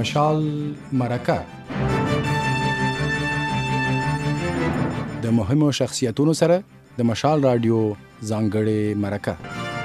مشال مرکه د مهمو شخصیتونو سره د مشال رادیو ځانګړې مرکه.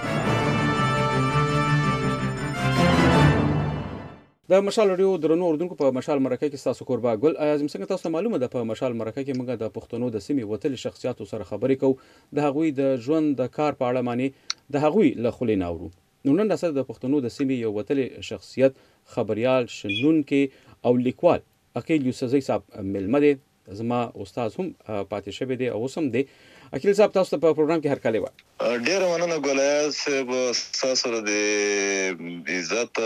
د مشال رادیو درنو اردوونکو په مشال مرکه کې تاسو کوربه ګل اعظم څنګه تاسو معلومه ده په مشال مرکه کې موږ د پښتنو د سیمې وتلي شخصیتونو سره خبرې کوو، د هغوی د ژوند د کار په اړه معنی د هغوی له خولې ناورو. نو نن تاسو د پښتنو د سیمې یو وتلي شخصیت خبريال شنونکي او لیکوال عقیل یوسفزی صاحب ملمه دي، زما استاد هم پاتې شوی دی او سم دی. عقیل صاحب تاسو په پروګرام کې هر کله و ډیر مننه ګولای صاحب، تاسو د عزت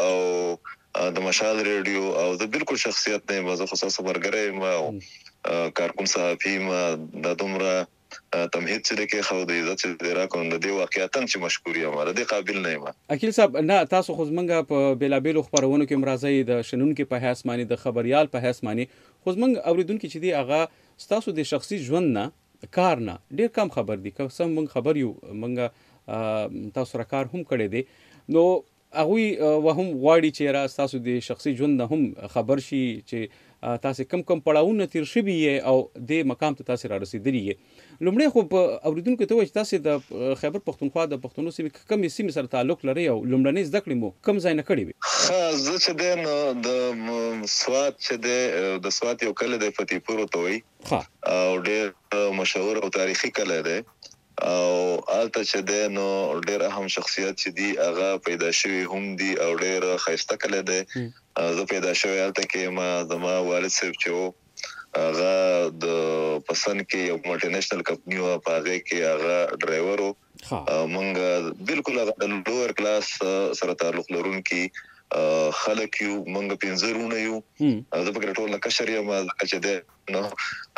او د مشال ریډیو او د بالکل شخصیت نه مزه خصوصا برګره ما کارکون صحافي ما د دومره تمهید چې کې خو د عزت چې راکوم د دې واقعیتن چې مشکوري امر د قابل نه یم. عقیل صاحب نه تاسو خو زمونږ په بیلابیلو خبرونو کې مرزي د شنونکو په حیث معنی د خبريال په حیث معنی خو زمونږ اوریدونکو چې دی هغه تاسو د شخصي ژوند نه کار نه ډیر کم خبر دي، که سم مونږ خبر یو مونږ تاسو را کار هم کړی دی، نو هغه وهم غواړي چې را تاسو د شخصي ژوند نه هم خبر شي چې تاسو کم پړاوونه تیر شوی او د مقام ته تاسو را رسیدلی. لومړی خو په اوریدونکو ته وایي تاسو د خیبر پختونخوا د پښتنو سیمې کوم سیمې سره تعلق لري او لومړنۍ زده کړې مو کوم ځای نه کړې وي؟ زه چې د سوات چې د سوات یو کله د فتح پور ته وایي او ډېر مشهور او تاریخي کله دی او آلته چې دی نو ډېر اهم شخصیت چې دی هغه پیدا شوی هم دی او ډېر خیسته کله دی. زه پیدا شوی آلته کې ما زما والد صاحب چې هغه د پسند کې یو ملټي نېشنل کمپنی او پاغه کې هغه ډرایور او مونږ بالکل هغه د لوور کلاس سره تعلق لرونکي خلک یو، مونږ پنځرونه یو، زه په ټول کشر یم چې ده نو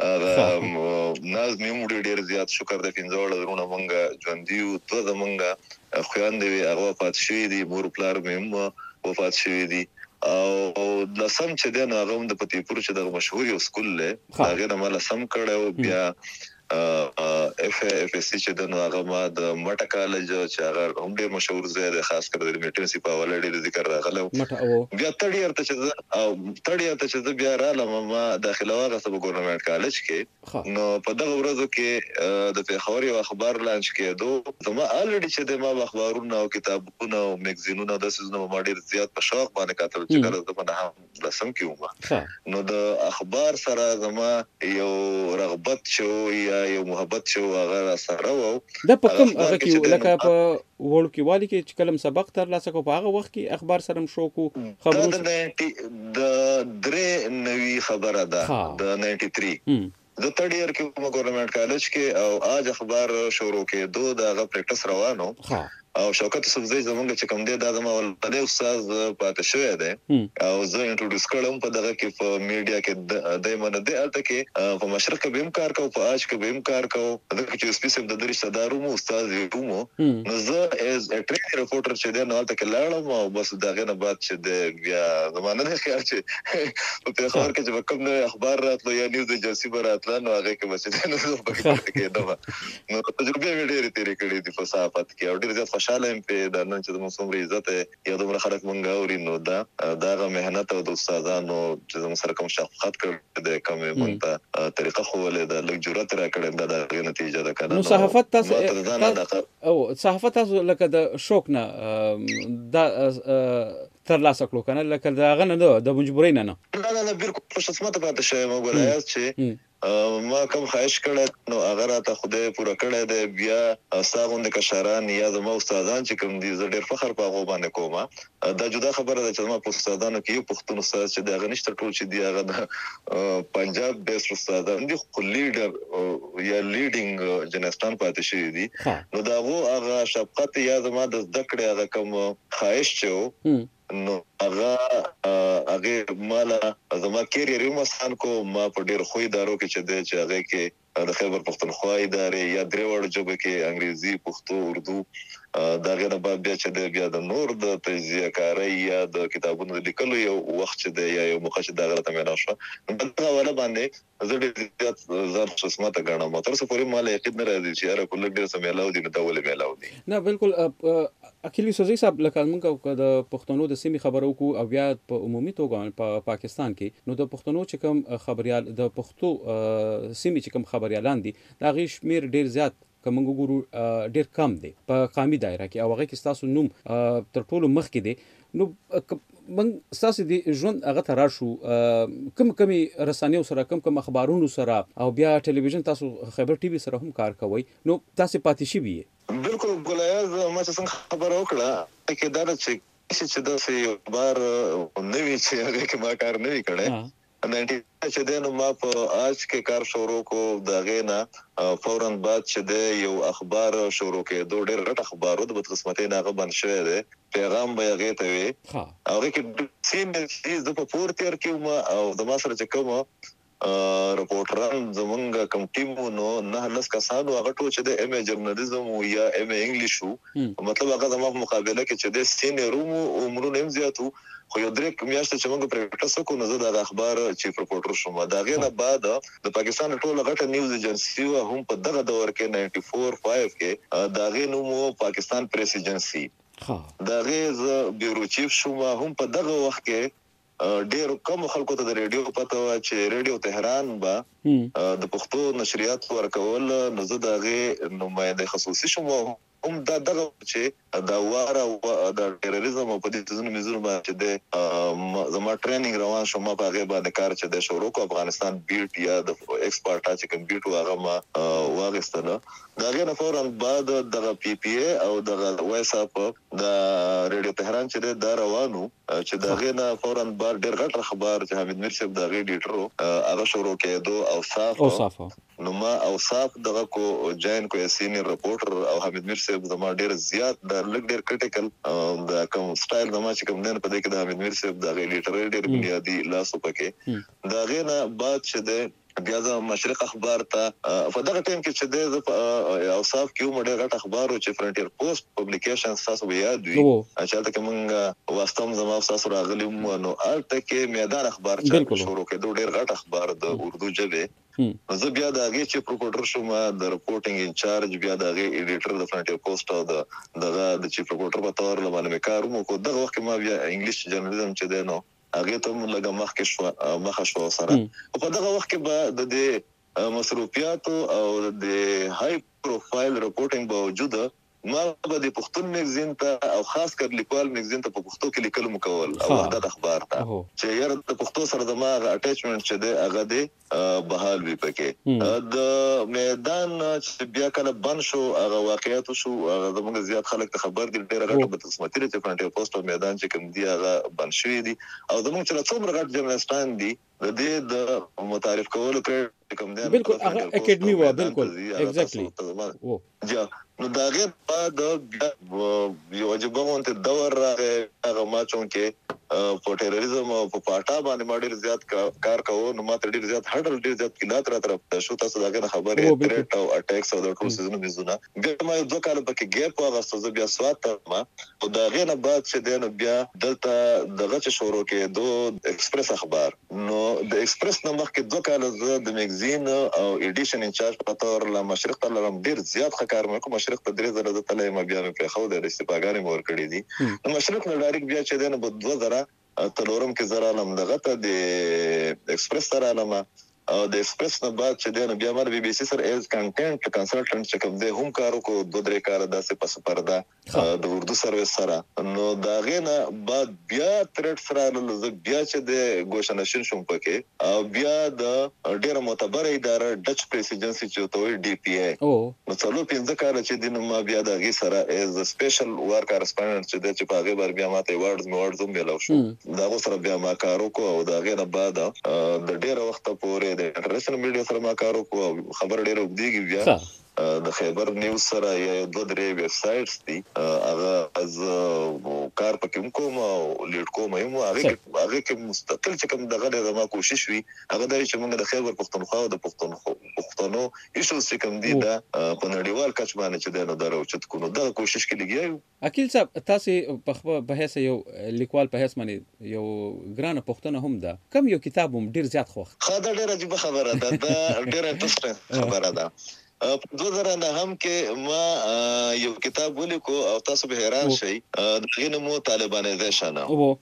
ناز میموډ ډیر زیات شکر د پنځول درونه مونږ ژوند دیو ته د مونږ خويندې هغه پات شوی دی، مور پلار مې وفات شوی دی او د سم چې د هغه د پتی پور چې د مشهور یو سکول له هغه د مال سم کړو بیا اف اس سی چې د هغه ما د مټه کالج چې هغه هم ډیر مشهور ځای دی، خاص کر د میټنسی په ولړ ډیر ذکر راغله بیا تړي ارته چې بیا رااله ما داخله واغه سب ګورنمنت کالج کې. نو په دغه ورځو کې د پیښور یو اخبار لانچ کېدو، زما الریډي چې د ما اخبارونه او کتابونه او میگزینونه د سيزونو ما ډیر زیات په شوق باندې کتل چې کله د په هم لسم کېوم نو د اخبار سره زما یو رغبت شو یا یو محبت شو هغه سره وو. د پکم هغه کې لکه په وړو کې والی کې چې کلم سبق تر لاسه کو په هغه وخت کې اخبار سره شو کو خبرو د درې نوي خبره ده د 93 د تھرډ ایئر کې کوم ګورنمنت کالج کې او اج اخبار شروع کې دوه دغه پریکټس روانو او شوکت یوسفزی زمونږ چې کوم دی دا زما ولادي استاد پاتې شوی دی او زه انټروډوس کړم په دغه کې په میډیا کې دایمنه دی الته کې په مشرق کې به کار کوم په اج کې به کار کوم دغه چې سپیسیف د درې صدارو مو استاد یو نو زه از ا ټریک ریپورټر چې دی نو الته کې لاړم او بس دغه نه بعد چې دی بیا زمانه نه خیال چې په خبر کې چې کوم اخبار راتلو یا نیوز ایجنسی راتلو نو هغه کې بس نو په کې کېدو نو تجربه مې ډېرې تیرې کړې دي په صحافت کې او ډېر زیات خوشاله یم په د نن چې موږ څومره عزت یا دومره خلک مونږ اوري نو دا مهنت او د استادانو چې موږ سره کوم شفقت کړ د کوم مونته طریقه خو له د لږ جرأت را کړم د نتیجه ده کنه. نو صحافت تاسو او صحافت تاسو لکه د شوق نه دا تر لاسه کړو کنه لکه دا غنه د مجبورین نه بالکل خوشصمت پاتې شوی مو ګولای چې ما کوم خواهش کړه نو هغه راته خوده پوره کړه د بیا استادونه کشران یا د مو استادان چې کوم دي زه ډېر فخر په هغه باندې کوم. دا جدا خبره ده چې ما په استادانو کې یو پښتون استاد چې دا غنښت ټول چې دی هغه د پنجاب بیس استادان دي خو لیډر یا لیډینګ جنستان پاتې شوی دي نو دا هغه شفقت یا زما د ذکر هغه کوم خواهش چې نو هغه مالا زما کیریر یو مسان کو ما په ډیر خو ادارو کې چې د هغه کې د خیبر پختونخوا ادارې یا درې وړ جوب کې انګریزي پښتو اردو دا غیر بعد بیا چې د بیا د نور د تجزیه کاری یا د کتابونو لیکلو یو وخت چې د یا یو مخه چې دا غلطه مې نشو دا ولا باندې زه ډیر زیات زار قسمت غواړم تر څو پورې مال یقین نه راځي چې هر کله ډیر سم ملاو دي نو ډول ملاو دي نه بالکل اکیلی سوزي صاحب لکه موږ د پښتنو د سیمې خبرو کو او بیا په عمومي توګه په پاکستان کې نو د پښتنو چې کوم خبريال د پښتو سیمې چې کوم خبريالان دي دا غي شمیر ډیر زیات کوم ګورو ډیر کم دي په قامي دایره کې او هغه کې تاسو نوم تر ټولو مخ کې دي نو من ساسي دي ژوند هغه تر شو کمی رسانیو سره کم اخبارونو سره او بیا ټلویزیون تاسو خبر ټي وي سره هم کار کوي نو تاسو پاتې شي وي بالکل ګلایز ما څنګه خبر وکړه کې دا چې دا سي بار نوې چې هغه کې ما کار نوې کړه 90 چې دنه ما په آج کې کار شروع کو دا غینا فورن بعد چې د یو اخبار شروع کې دوه ډېر غټ اخبارو د بدقسمتۍ ناغه بن شوی دی پیغام به هغه ته وي هغه کې سیم چې د په پورتیر کې ما او د ما سره چې کوم رپورټران زمونږ کوم ټیم نو نه لس کسانو هغه ټول چې د ام جرنالیزم او یا ام انګلیش مطلب هغه زموږ مقابله کې چې د سینیئر عمرونه هم زیاتو خو یو درې میاشتې چې موږ پریکټس کوو نو زه د اخبار چیف رپورټر شوم دا غیر بعد د پاکستان ټول غټه نیوز ایجنسی هم په دغه دور کې 94-5 کې دا غي نو پاکستان پریس ایجنسی دا غیز بیورو چیف شوم هم په دغه وخت کې ډېر کم خلکو ته د ریډیو پته و چې ریډیو تهران با د پښتو نشریات ورکول نو زه دغه نماینده خصوصي شوم هم دغه چې دا واره د ټیرریزم په دې ځینو میزونو باندې د زما ټریننګ روان شوم په هغه باندې کار چې د شروع کو افغانستان بیټ یا د ایکسپورټ چې کوم بیټ هغه ما واغستنه دا غیر فورن بعد د پی پی ای او د وایس اپ د ریډیو تهران چې دا روانو چې دا غیر فورن بعد ډېر غټ خبر چې حمید میر صاحب د ایډیټر هغه شروع کېدو او صاف نو ما اوصاف دغه کو جاین کو سینیئر رپورټر او حمید میر صاحب زما ډیر زیات د لګ ډیر کریټیکل د کوم سټایل زما چې کوم نه پدې کې د حمید میر صاحب د لیټر ډیر بنیادی لاسو پکې دا غینا بعد چې د بیا د مشرق اخبار ته په دغه ټیم کې چې د اوصاف کې مډه غټ اخبار او چې فرنټیر پوسټ پبلیکیشن تاسو یاد وي چې دا کومه واستم زما تاسو راغلی نو الته کې میدان اخبار چې شروع کېدو ډیر غټ اخبار د اردو ژبه زه بیا د هغه چې پروپورټر شوم د رپورټینګ انچارج بیا د هغه ایډیټر د فرنټیر پوسټ او د چیف رپورټر په تور لمنه کاروم کو دغه وخت ما بیا انګلیش جرنالیزم چې دی نو هغه ته موږ لګه مخ شو سره په دغه وخت کې به د مصروفیات او د های پروفایل رپورټینګ باوجود ما به د پښتون میگزین ته او خاص کر لیکوال میگزین ته په پښتو کې لیکل مکول او د اخبار ته چې یاره د پښتو سره د ما اټیچمنت چې دی هغه دی بحال وی پکې د میدان چې بیا کله بن شو هغه واقعیت شو هغه زموږ زیات خلک ته خبر دي ډیره غټه بدقسمتي چې فرنټیر پوسټ او میدان چې کوم دی هغه بن شوی دي او زموږ چې څومره غټ جرنالستان دي د دې د متعارف کولو کې کوم دی بالکل هغه اکیډمي و بالکل ایگزیکټلی جا نو دا غیر بعد یو واجب غونته دور هغه ما چون کې په ټیرریزم او په پاټا باندې ما ډیر زیات کار کوو نو ما ډیر زیات هډل ډیر زیات کلات را طرف شو تاسو داګه خبرې تریټ او اٹیکس او د ټول سيزونو میزونه بیا ما دوه کال پکې ګیپ واغسته بیا سوات ما او دا غیر نه بعد چې دنه بیا دلته دغه چې شروع کې دو ایکسپریس اخبار نو د ایکسپریس نمبر کې دوه کال د میگزین او ایډیشن انچارج په تور لا مشرق ته لرم ډیر زیات خکار مې کوم مشرق ته درې زره د تلې ما بیا په خو د استفاګانې مور کړې دي نو مشرق نه ډایرکټ بیا چې دنه په 2000 تلورم کې زرا لم دغه ته د ایکسپریس سره علامه او د ایکسپریس نه بعد چې دنه بیا مر بي بي سي سره ایز کنټینټ کنسلټنټ چې کوم د هم کارو کو دوه درې کار داسې پس پرده د اردو سرویس سره نو دا غینه بعد بیا ترټ سره له بیا چې د ګوشنشن شوم پکې او بیا د ډیره معتبر اداره ډچ پریس ایجنسی چې توي ډي پی ای نو څلو 15 کال چې دنه ما بیا د غي سره ایز سپیشل ور کارسپونډنټ چې د پاغه بر بیا ماته ایوارډز ملو شو دا سره بیا ما کارو کو او دا غینه بعد د ډیره وخت پورې د انټرنیشنل میډیا سره ما کار وکړو خبر ډېر وګديږي بیا د خیبر نیوز سره یا دوه درې ویب سایټس دي هغه از کار پکې کوم او لیډ کوم هغه کې مستقل چې کوم دغه د ما کوشش وی هغه د چې موږ د خیبر پښتونخوا او د پښتنو ایشو چې کوم دي دا په نړیوال کچ باندې چې دا درو چې کو نو دا کوشش کې لګیو اکیل صاحب تاسو په بحث یو لیکوال په هیڅ باندې یو ګرانه پښتنه هم ده کم یو کتاب هم ډیر زیات خوښ خاطر ډیر عجیب خبره ده دا ډیر انټرېسټینګ خبره ده 2009 هم کې ما یو کتاب ولیکو او تاسو به حیران شئ دغه نوم طالبانیزیشن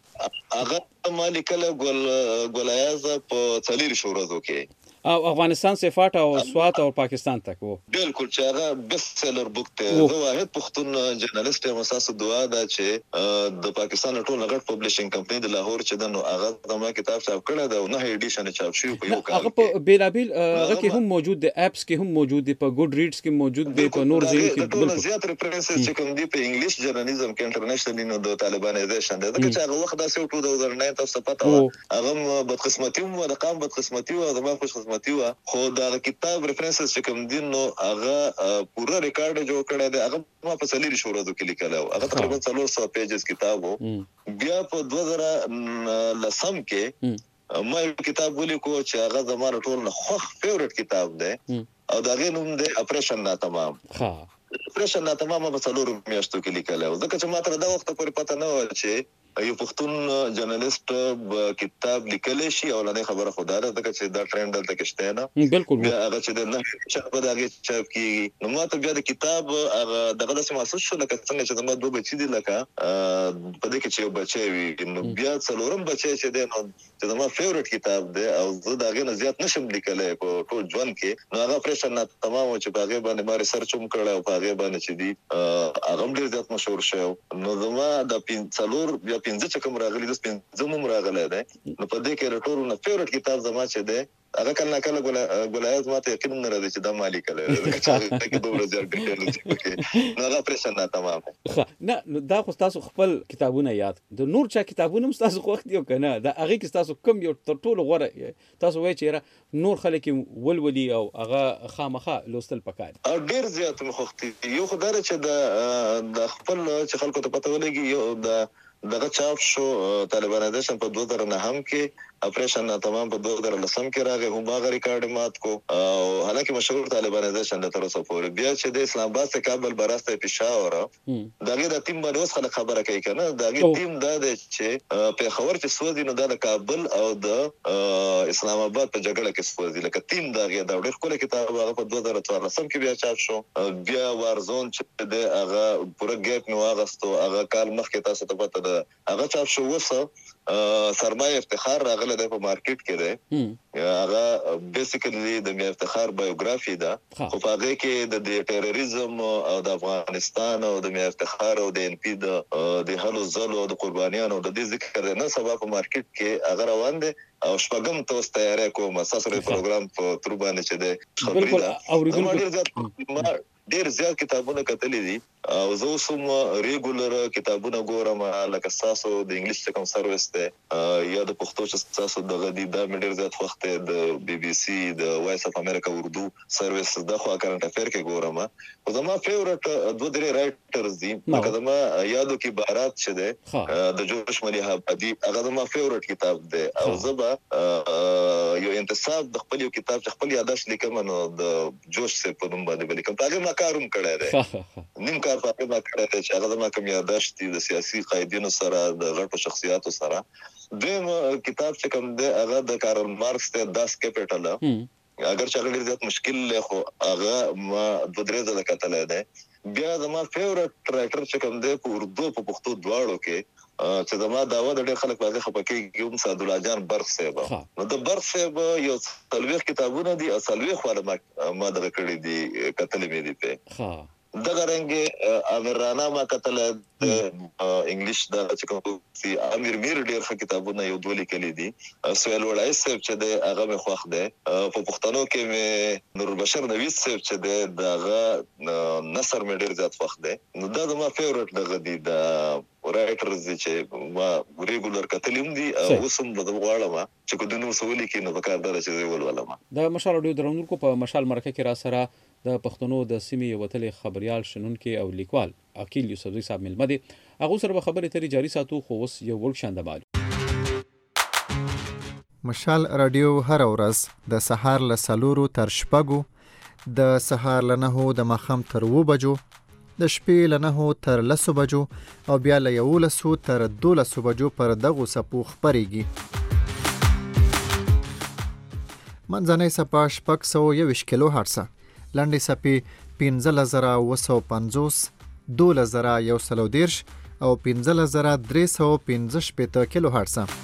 هغه ما لیکل ګولایاز په 4 ورځو کې او افغانستان سے فاټ او سوات او پاکستان تک وو بالکل چې هغه بیسټ سیلر بوک ته زه واحد پښتون جرنالست یم اساسه دعا دا چې د پاکستان ټول غټ پبلشینګ کمپنی د لاهور چې د نو هغه زما کتاب چاپ کړی دا نه ایډیشن چاپ شوی په یو کال هغه په بیلابل هغه کې هم موجود دی اپس کې هم موجود دی په ګډ ریډز کې موجود دی په نور ځای کې بالکل زیات ریفرنسز چې کوم دی په انګلیش جرنالیزم کې انټرنیشنل نو د طالبانیزیشن دا چې هغه وخت داسې 2009 تاسو پته هغه بدقسمتي و د قام بدقسمتي و د ما خوش قسمتي و خو دا کتاب ریفرنسز چې کوم دین نو هغه پورا ریکارډ جوړ کړی دی هغه ما په 4 ورځو کې لیکل هغه تقریبا 400 پیجز کتاب وو بیا په 2010 کې ما یو کتاب ولیکو چې هغه زموږ ټول نه خوښ فیورټ کتاب دی او دا غي نوم دی اپریشن ناتمام اپریشن ناتمام په 4 میاشتو کې لیکل او ځکه چې ما تر دا وخت پورې پته نه و چې یو پښتون جرنالست کتاب لیکلی شي او لنه خبره خدا ده چې دا ټرند دلته کې شته نه بالکل هغه چې د نه چې په دغه چاپ کې نو ما ته بیا د کتاب هغه دغه د محسوس شو لکه څنګه چې د ما دوه بچی دي لکه په دې کې چې یو بچی وي نو بیا څلورم بچی چې دی نو چې ما فیورټ کتاب دی او زه دا غي نه زیات نشم لیکلای په ټول ژوند کې نو هغه پرېشن نه تمام چې په هغه باندې ما ریسرچ هم کړل او په هغه باندې چې دی هغه ډیر زیات مشهور شو نو زما د 5 بیا 15 چې کوم راغلي د 15 هم راغلی دی نو په دې کې رټورو نه فیورټ کتاب زما چې دی هغه کله کله ګولایاز ماته یقین نه راځي چې دا مالی کله چې دوه ورځې ډیټیل کې نو دا پرېشن نه تمام نه دا خو تاسو خپل کتابونه یاد د نور چا کتابونه تاسو خو وخت یو کنه دا هغه کې تاسو کم یو تر ټولو غوړه تاسو وایي چې نور خلک ولولي او هغه خامخه لوستل پکار او ډیر زیات مخوختي یو خدای چې د خپل چې خلکو ته پته ولګي یو دغه چاپ شو طالبانیزیشن په 2009 کې اپریشن تمام په 2010 کې راغی هم هغه ریکارډ مات کو او حالانکه مشهور طالبانیزیشن د تر اوسه پورې بیا چې د اسلام آباد څخه کابل براسته پېښور دغه د ټیم باندې اوس خلک خبره کوي کنه دغه ټیم دا چې په خبر چې سوځي نو د کابل او د اسلام آباد په جګړه کې سوځي لکه ټیم دغه د ډېر کوله کتاب هغه په 2014 کې بیا چاپ شو بیا وارزون چې د هغه پوره ګیپ نو هغه هغه کال مخکې تاسو ته پته ده هغه چاپ شو وسه سرمایه افتخار راغله د په مارکیټ کې ده هغه بیسیکلی د میا افتخار بایوګرافي ده خو هغه کې د ټیرریزم او د افغانستان او د میا افتخار او د ان پی د هلو زلو د قربانیانو د دې ذکر نه سبب په مارکیټ کې هغه روان دي او شپږم تاسو تیاری کوم اساسي پروګرام په تر باندې چې ده بالکل او ډیر زیات کتابونه کتلې دي او زه اوسم ریګولر کتابونه ګورم لکه تاسو د انګلیش څخه سرویس ته یا د پښتو چې تاسو د غدي د ډیر زیات وخت د بي بي سي د وایس اف امریکا اردو سرویس د خو کرنٹ افیر کې ګورم او زما فیورټ دوه درې رائټرز دي لکه زما یادو کې بارات چې ده د جوش ملي هابدي هغه زما فیورټ کتاب دی او زبا یو انتصاب د خپل یو کتاب چې خپل یادښت لیکم نو د جوش سے په نوم باندې لیکم هغه ما کاروم کړی دی نیم کار په ما کړی دی چې هغه ما کوم یادښت د سیاسي قائدینو سره د غټو شخصیاتو سره دیم کتاب چې کوم دی هغه د کارل مارکس ته داس کیپټل اگر چې هغه ډیر مشکل له خو هغه ما د درې ځله کتلای دی بیا زما فیورټ رائټر چې کوم دی په اردو په پښتو دواړو کې چې زما داوا د ډېر خلک باندې خپکیږي هم سعد الله جان برخ صاحب نو د برخ صاحب یو څلويخ کتابونه دي او څلويخ ولا ما دغه کړی دي کتلې مې دي په دغه رنګ امرانا ما کتل د انګلیش د چې کوم سي امیر میر ډېر ښه کتابونه یو دوه لیکلي دي سویل وړای صاحب چې د هغه مې خوښ ده په پښتنو کې مې نور بشر نویس صاحب چې د نصر مې ډېر زیات خوښ ده نو دا زما فیورټ دغه دي د رائټرز چې ما ریګولر کتلیم دي او اوسم د غواړم چې کو د نو سوالي کې نو وکړ درته چې ولولم د مشال اډیو درونکو په مشال مرکه کې را سره د پښتنو د سیمې وتلې خبريال شنونکو او لیکوال عقیل یوسفزی صاحب ملمه دي هغه سره خبرې ترې جاری ساتو خو اوس یو ورک شاند مال مشال رادیو هر ورځ د سهار له 4 تر 6 د سهار له 9 د مخام تر 2 بجو د شپې له 9 تر 10 بجو او بیا له 11 تر 12 بجو پر دغه سپو خبريږي منځنۍ سپا 621 کیلو هرتز لنډې څپې 15950 12130 او 15315 کیلو هرتز.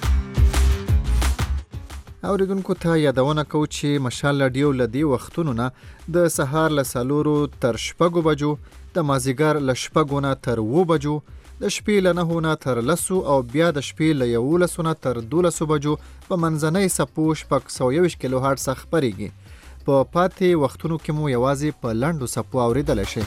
اوریدونکو ته یادونه کوو چې مشال رادیو لدی وختونو نه د سهار له 4 تر 6 بجو، د مازیګر له 6 نه تر 7 بجو، د شپې له 9 نه تر 10 او بیا د شپې له 11 نه تر 12 بجو په منځنۍ څپو 621 کیلو هرتز خبريږي. په پاتې وختونو کې مو یوازې په لنډو څپو اوریدل شي.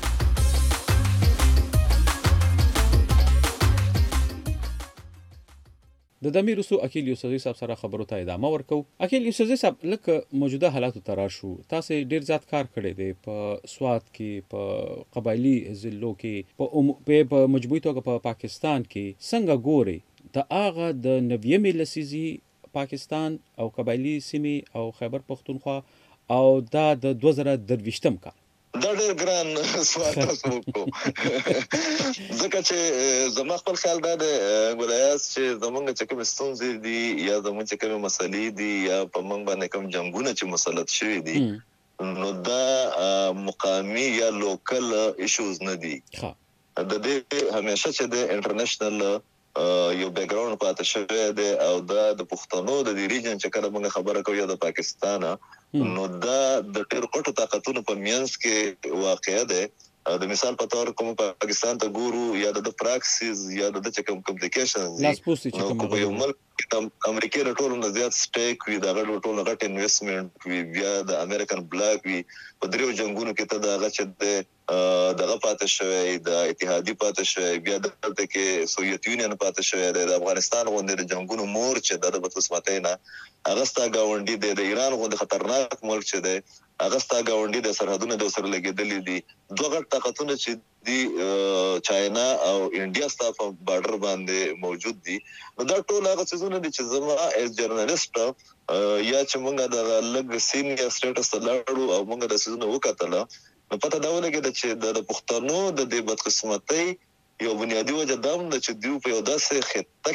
د دمیر رسو اکیل یوسفزی صاحب سره خبرو ته ادامه ورکو. اکیل یوسفزی صاحب لکه موجوده حالاتو ته راشو، تاسو ډیر زیات کار کړی دی په سوات کې، په قبایلی ضلعو کې، په مجموعي توګه په پاکستان کې. څنګه ګوري د هغه د 90 لسیزي پاکستان او قبایلی سیمې او خیبر پختونخوا او دا د 2023 کال؟ دا ډېر ګران سوال تاسو وکړو ځکه چې زما خپل خیال دا دی ګولایاس چې زمونږ چې کوم ستونزې دي یا زمونږ چې کوم مسلې دي یا په موږ باندې کوم جنگونه چې مسلط شوي دي نو دا مقامی یا لوکل ایشوز نه دي. د دې همیشه چې د انټرنیشنل یو بیک ګراوند پاتې شوی دی او دا د پښتنو د دې ریجن چې کله موږ خبره کوو یا د پاکستان نو دا د ډېر غټو طاقتونو په منځ کې واقع ده. د مثال په تور کوم پاکستان ته ګورو یا د پراکسیز یا د کوم کمپلیکیشنز نو یو ملک امریکا د ټولو نه زیات سټیک وي، د ټولو غټ انویسټمنټ وي، بیا د امریکن بلاک وي. په دریو جنگونو کې ته دغه چې دغه پاتې شوی، د اتحادی پاتې شوی، بیا دلته کې سوویت یونین پاتې شوی، د افغانستان غونډې د جنگونو مور چې د بدقسمتۍ نه اغستا گاونډي د ایران غونډه خطرناک ملک چې دی اغستا گاونډي د سرحدونو د سره لګیدلې دي. دوه غټ طاقتونه چې دی چاینا او انډیا ستاسو بارډر باندې موجود دي. نو دا ټول هغه څه دي چې زما ایز جرنالیست یا چې موږ د لګ سینیئر سټیټس لاړو او موږ د سيزونو وکړل نو پته دا ولګید چې د پښتنو د دې بدقسمتۍ یو بنیادی وجه دا ده چې دیو په یو داسې خطه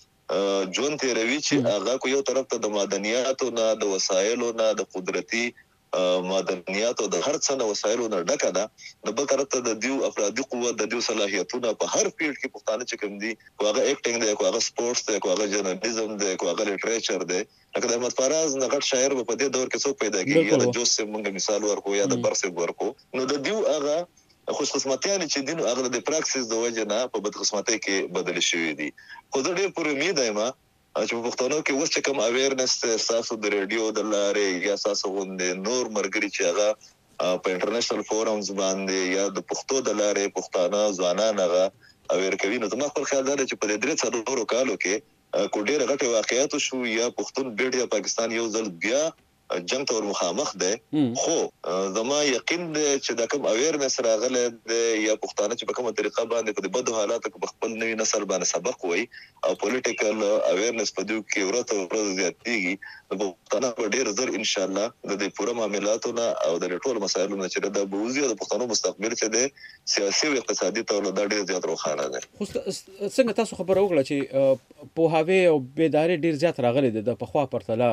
کې ژوند تیروي چې هغه کو یو طرف ته د معدنیاتو نه، د وسایلو نه، د قدرتي معدنیاتو د هر څه نه وسایلو نه ډکه ده. د بل طرف ته د دیو افرادي قوت، د دیو صلاحیتونه په هر فیلډ کې پښتانه چې کوم دي، هغه اکټینګ دی، هغه سپورتس دی، هغه جرنالیزم دی، هغه لټریچر دی. لکه د احمد فراز نغټ شاعر په دې دور کې څوک پیدا کیږي یا د جوزف مونږ مثال ورکو یا د برسه ورکو. نو د دیو هغه خوش قسمتیان چې دین هغه د پراکسیس د وجه نه په بدقسمتۍ کې بدل شوی دي. خو زه ډېر پر امید یم چې په پښتنو کې اوس چې کوم اویرنس تاسو د ریډیو د لارې یا تاسو غونډې نور مرګري چې هغه په انټرنیشنل فورمز باندې یا د پښتو د لارې پښتانه ځوانان هغه اویر کوي. نو زما خپل خیال دی چې په دې 3 کالو کې کو ډېر غټه واقعیت شو یا پښتون بیډ یا پاکستان یو ځل بیا جنگ ته مخامخ ده. خو زما یقین دی چې دا کوم اویرنس راغله یا پښتانه چې په کومه طریقه باندې په بدو حالاتو کې خپل نوی نسل باندې سبق وای او پولیټیکل اویرنس په دوی کې ورته زیاتېږي. پښتانه په ډېر زر ان شاء الله د دې پوره معاملاتو نه او د ټول مسایلو نه چې د بوزي د پښتنو مستقبل چې د سیاسي او اقتصادي تول د ډېر زیات روښانه ده. خو څنګه تاسو خبر وکړه چې په هاوی او بیداری ډېر زیات راغلي د پخوا پرتله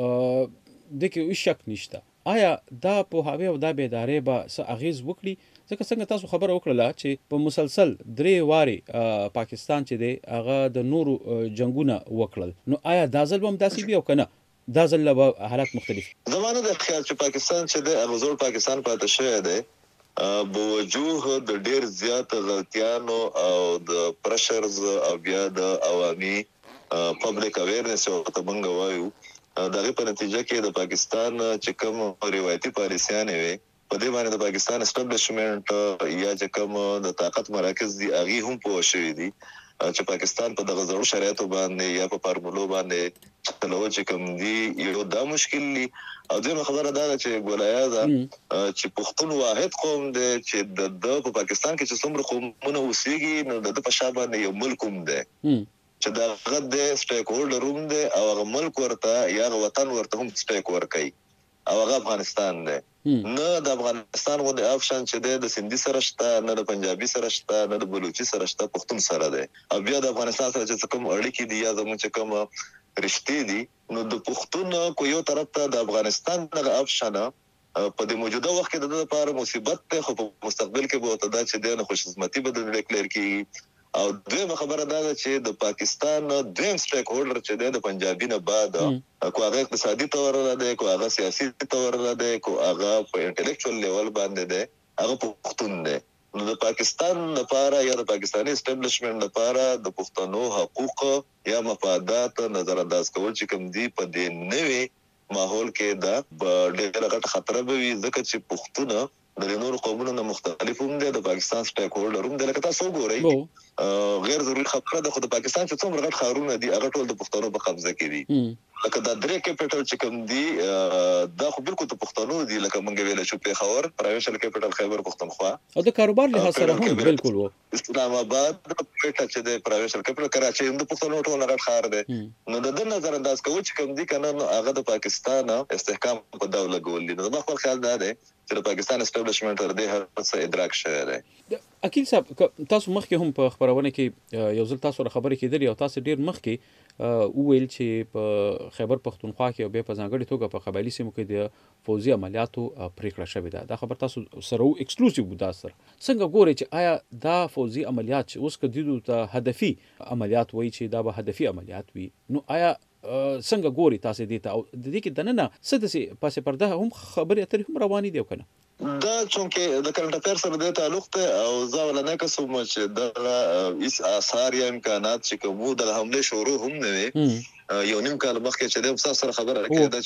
دغه هیڅ شک نشته. آیا دا په هاوی او دا بیداری به څه اغیز وکړي؟ ځکه څنګه تاسو خبر وکړه چې په مسلسل 3 واري پاکستان چې دی هغه د نورو جنگونه وکړل، نو آیا دا ځل هم داسې وي او کنه دا ځل به حالات مختلف؟ زمانه د خیال چې پاکستان چې دی هغه زور پاکستان پاتې شوی دی بوجوه د ډېر زیات غلطیانو او د پرشرز او بیا د عوامي پبلک اویرنس او تبنګ وایو دغه په نتیجه کې د پاکستان چې کوم روایتي پالیسیان وي په دې باندې د پاکستان اسټابلیشمنت یا چې کوم د طاقت مراکز دي هغه هم پوه شوی دي چې پاکستان په دغه ضرورت شرایطو باندې یا په فارمولو باندې چلو چې کوم دي یو دا مشکل دي. او دغه خبره دا چې ګولایا دا چې پښتون واحد قوم دی چې د پاکستان کې چې څومره قومونه اوسېږي نو د په شابه باندې یو ملک هم دی چې دا غد د سټیک هولډر روم دی او هغه ملک ورته یا وطن ورته هم سټیک ورکي او هغه افغانستان دی. نه د افغانستان غو د افشن چې د سندي سره شته، نه د پنجابي سره شته، نه د بلوچي سره شته، پښتون سره دی. او بیا د افغانستان سره چې کوم اړیکې دي یا زموږ چې کوم رشتې دي نو د پښتون کو یو طرف ته د افغانستان د افشن په دې موجوده وخت کې د لپاره مصیبت ته، خو په مستقبل کې به وته دا چې د خوشقسمتي بدل ډیکلیئر کیږي. او دویمه خبره دا ده چې د پاکستان دویم سټیک هولډر چې د پنجابي نه بعد کو هغه اقتصادي تور را دی، کو هغه سیاسي تور را دی، کو هغه په انټلیکچوال لیول باندې دی، هغه پښتون دی. نو د پاکستان لپاره یا د پاکستاني اسټابلیشمنت لپاره د پښتنو حقوق یا مفادات نظر انداز کول چې کوم دی په دې نوې ماحول کې دا ډېر غټ خطر به وي، ځکه چې پښتون د نورو قومونو نه مختلف هم دی، د پاکستان سټیک هولډر هم دی. لکه تاسو وګورئ غیر ضروري خبره ده، خو د پاکستان چې څومره غټ ښارونه دي هغه ټول د پښتنو په قبضه کې دي. لکه دا درې کیپټل چې کوم دي دا خو بالکل د پښتنو دي، لکه مونږ ویل چې پیښور پروینشل کیپټل خیبر پختونخوا، او د کاروبار لحاظ سره هم بالکل وو. اسلام آباد پټه چې د پروینشل کیپټل کراچي هم د پښتنو ټول غټ ښار دی. نو د نظر انداز کوي چې کوم دي کنه هغه د پاکستان استحکام په داو لګول دي. نو د خپل خیال دا دی چې د پاکستان اسټابلیشمنت ور دي هر څه ادراک شوی دی. اکیل صاحب تاسو مخکې هم په خبرونه کې یو ځل تاسو را خبرې کېدلې او تاسو ډیر مخکې وویل چې په خیبر پختونخوا کې او به په ځانګړي توګه په قبایلی سیمو کې د فوزي عملیاتو پریکړه شوې ده. دا خبر تاسو سره ایکسکلوسیو بودا سره څنګه ګوري چې آیا دا فوزي عملیات چې اوس کدیدو ته هدفي عملیات وایي چې دا به هدفي عملیات وي، نو آیا څنګه ګوري تاسو دې ته او د دې کې دننه څه د پاسه پرده هم خبرې اترې هم روانې دي کنه؟ دا چونکې د کرنٹ افیر سره د تعلق ته او ځاوله نه کوم چې د اس آثار یا امکانات چې کومو د حمله شروع هم نه وي. یو نیم کال مخکې چې د استاد سره خبره کړې ده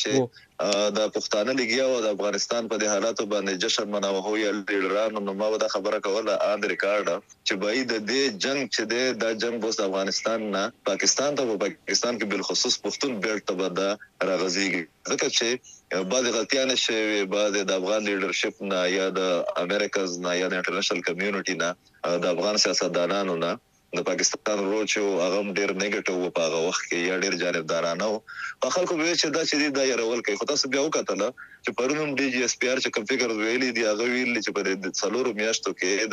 چې د پښتانه لګیا او د افغانستان په دې حالاتو باندې جشن مناوه هو یا لیډرانو نو ما دا خبره کوله آن ریکارډ چې باید د دې جنگ چې د جنگ بوس افغانستان نه پاکستان ته، پاکستان کې بل خصوص پښتون بیلټ ته بدا راغزيږي، ځکه چې بعض غلطیاں شوي، بعض د افغان لیډرشپ نه یا د امریکاز نه یا د انټرنیشنل کمیونټي نه د افغان سیاستدانانو نه د پاکستان روچو هغه ډیر نیگیټیو په هغه وخت کې یا ډیر جانبدارانه او خلکو به چې دا چې دا يرول کوي. خو تاسو بیا وکړل چې پرونم ډي جي اس پی ار چې کوم فکر ویلي دی هغه ویل چې په دې څلورو میاشتو کې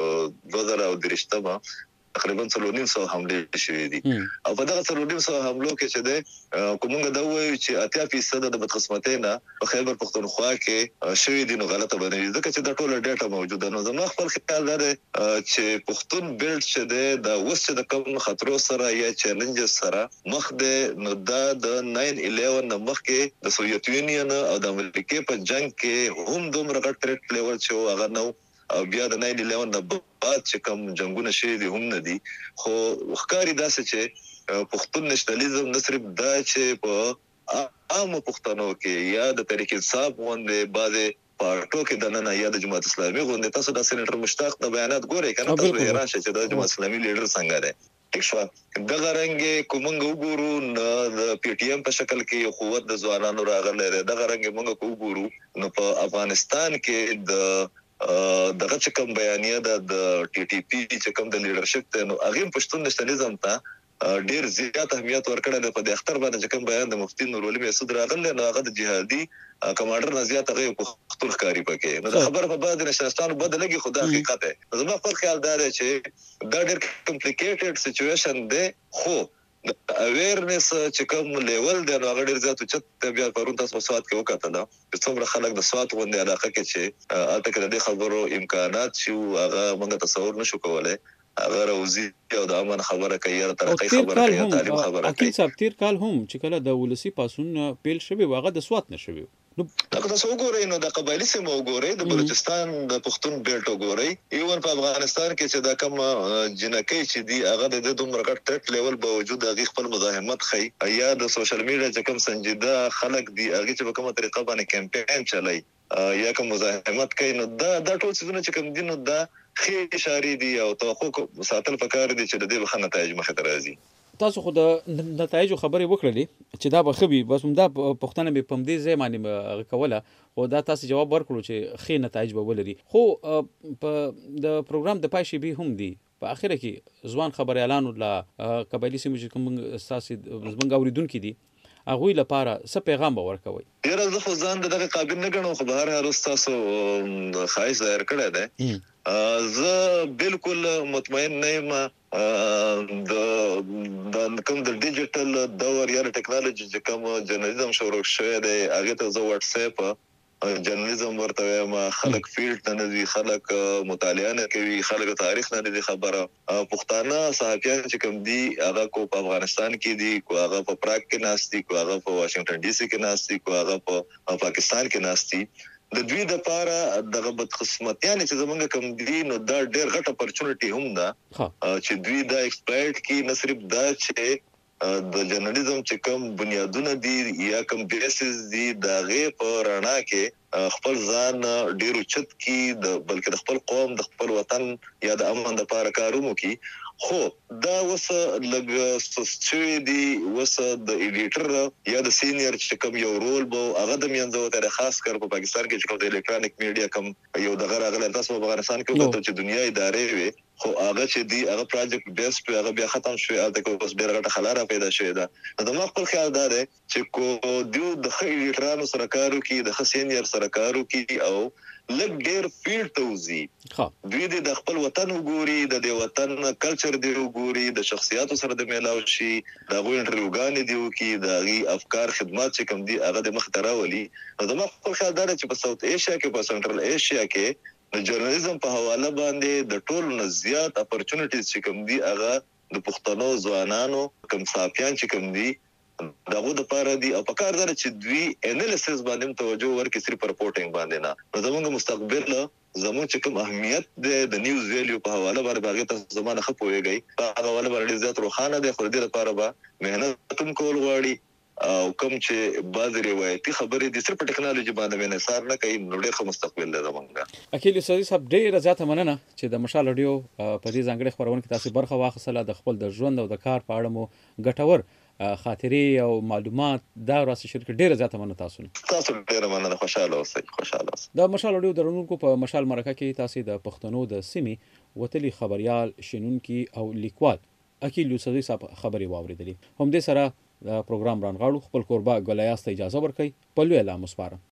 د 2023 تقریبا 300 حمله شوې دي او په دغه 300 حملو کې چې د کومه دا وایي چې 80% د بدقسمتۍ نه په خیبر پختونخوا کې شوې دي، نو غلطه باندې ځکه چې دا ټول ډاټا موجوده نو زما خپل خیال دی چې پښتون بیلټ چې د وسه د کوم خطرو سره یا چیلنجز سره مخ ده، نو دا د 9/11 نه مخکې د سوویت یونین او د امریکا په جنگ کې هم دومره غټ تریټ لیول چې هغه نو او بیا د 9/11 نه بعد چې کوم جنگونه شي دي هم نه دي. خو ښکاری داسې چې پښتون نشنالیزم نه صرف دا چې په عام پښتنو کې یا د تحریک انصاف غونډه بعضه پارټو کې د نن یا د جماعت اسلامي غونډه، تاسو د سېنیټر مشتاق د بیانات ګورئ کنه، تاسو حیران شئ چې د جماعت اسلامي لیډر څنګه دی. ټیک شو دغه رنګ کومنګ وګورو د پی ټی ایم په شکل کې قوت د ځوانانو راغله ده، دغه رنګ موږ وګورو نو په افغانستان کې د دغه چې کوم بیانیه د ټي ټي پی چې کوم د لیډرشپ ته نو هغه پښتون نشنالیزم ته ډیر زیات اهمیت ورکړل په د اختر باندې چې کوم بیان د مفتی نور علي مسعود راغله نو هغه د جهادي کمانډر نزیات هغه پښتون ښکاری پکې نو د خبر په بعد نشستان بدلږي خدا حقیقت ده. زما خپل خیال دا دی چې دا ډیر کمپلیکیټډ سچويشن دی، خو اویرنس چې کوم لیول دی نو هغه ډیر زیات چې بیا پرون تاسو سواد کې وکړل چې څومره خلک د سواد غونډه علاقه کې چې البته کې د خبرو امکانات چې هغه موږ تصور نشو کولای، هغه روزي او د امن خبره کوي یا ترقی خبره کوي یا تعلیم خبره کوي. اکیل صاحب تیر کال هم چې کله د ولسی پاسون پیل شوی واغه د سواد نشوي نو تاسو وګورئ نو د قبایلی سیمه وګورئ، د بلوچستان د پښتون بیلټ وګورئ، ایون په افغانستان کې چې دا کوم جنکۍ چې دی هغه د دومره غټ ټریټ لیول باوجود هغه خپل مزاحمت خي یا د سوشل میډیا چې کوم سنجیده خلک دی هغه چې په کومه طریقه باندې کمپاین چلای یا کوم مزاحمت کوي، نو دا ټول څه چې کوم دي نو دا خې اشاره دي او توقع ساتل پکار دي چې د دې بخنه نتایج مخه درازي. تاسو خو د نتایج خبرې وکړلې چې دا به خبي بس هم دا پښتنه به پم دې ځای باندې کوله او دا تاسو جواب ورکړو چې خې نتایج به ولري. خو په د پروګرام د پای شي به هم دي په اخر کې ځوان خبر اعلان لا قبایلی سیمو چې کوم اساسي زمنګ اوریدونکو دي هغه لپاره څه پیغام به ورکوي؟ یره زه خو ځان دغه قابل نه ګڼم، خو بهر هر تاسو خواهش ظاهر کړی دی. زه بالکل مطمئن نه یم د کوم د ډیجیټل دور یا ټیکنالوژي چې کوم جرنالیزم شروع شوی دی هغه ته زه واتس اپ جرنالیزم ورته ما خلک فیلډ نه دي، خلک مطالعه نه کوي، خلک تاریخ نه دي خبره. پښتانه صحافیان چې کوم دي هغه کو په افغانستان کې دي، کو هغه په پراګ کې ناشتي، کو هغه په واشنگټن ډي سي کې ناشتي، کو هغه په پاکستان کې ناشتي. د دوی د پاره دغه بدقسمتیان چې زمونږ کوم دي نو دا ډېر غټ اپورچونټي هم ده چې دوی دا ایکسپلایټ کی، نه صرف دا چې د جرنالیزم چې کوم بنیادونه دي یا کوم بیسز دي دا غي په رڼا کې خپل ځان ډیر اوچت کی، بلکې د خپل قوم، د خپل وطن یا د امن لپاره کارونه کی. خو دا وسه لګ سوسچوي دي، وسه د ایډیټر یا د سینیئر چې کوم یو رول بو هغه د منځو ته خاص کر په پاکستان کې چې کوم د الکترونیک میډیا کوم یو دغه راغلی تاسو په افغانستان کې وکړو چې دنیا ادارې وي، خو هغه چې دی هغه پروجیکټ بیس په هغه بیا ختم شوی او د کوم ډیر غټه خلاره پیدا شوی دا. د ما خپل خیال دا دی چې کو دیو د خېټرانو سره کارو کې، د سینیئر سره کارو کې او لګ ډیر فیلډ توزي دوی د خپل وطن وګوري، د وطن کلچر دی وګوري، د شخصیتو سره د میلاو شي، د غوښ انټروګان دی وکي، د غي افکار خدمات چې کوم دي هغه د مخ تراولي. د ما خپل خیال دا چې په ساوث ایشیا کې، په سنټرل ایشیا کې د جرنالیزم په حواله باندې د ټولو نه زیات اپورچونټیز چې کوم دي هغه د پښتنو ځوانانو کوم صحافیان چې کوم دي دغه د پاره دي او په کار دار چې دوی انالیسس باندې توجه ورکړي، صرف رپورټینګ باندې نه. زموږ مستقبل زموږ چې کوم اهمیت د نیوز ویلیو په حواله باندې باغې ته زمانه خپويږي، په حواله باندې زیات روخانه ده، خو دې لپاره به مهنت هم کول غواړي او کوم چې بعض روایتي خبرې دي صرف ټکنالوژي باندې انحصار نه کوي، نو ډېر ښه مستقبل ده زمونږ. اکیل استاد صاحب ډېر زیاته مننه چې د مشال رادیو په دې ځانګړي خبرونه کې تاسو برخه واخیستله، د خپل د ژوند او د کار په اړه مو ګټور خاطرې او معلومات دا راسي شرکت. ډېر زیاته مننه تاسو نه. تاسو ډېر مننه، خوشاله اوسئ. د مشال رادیو درونکو په مشال مرکه کې تاسو د پښتنو د سیمې وتلی خبريال، شنونکي او لیکوال اکیل استاد صاحب خبري واوریدلې. هم دې سره د پروګرام رانغاړو. خپل کوربه ګلایاست اجازه ورکړي. په لوی اعلان مسپارم.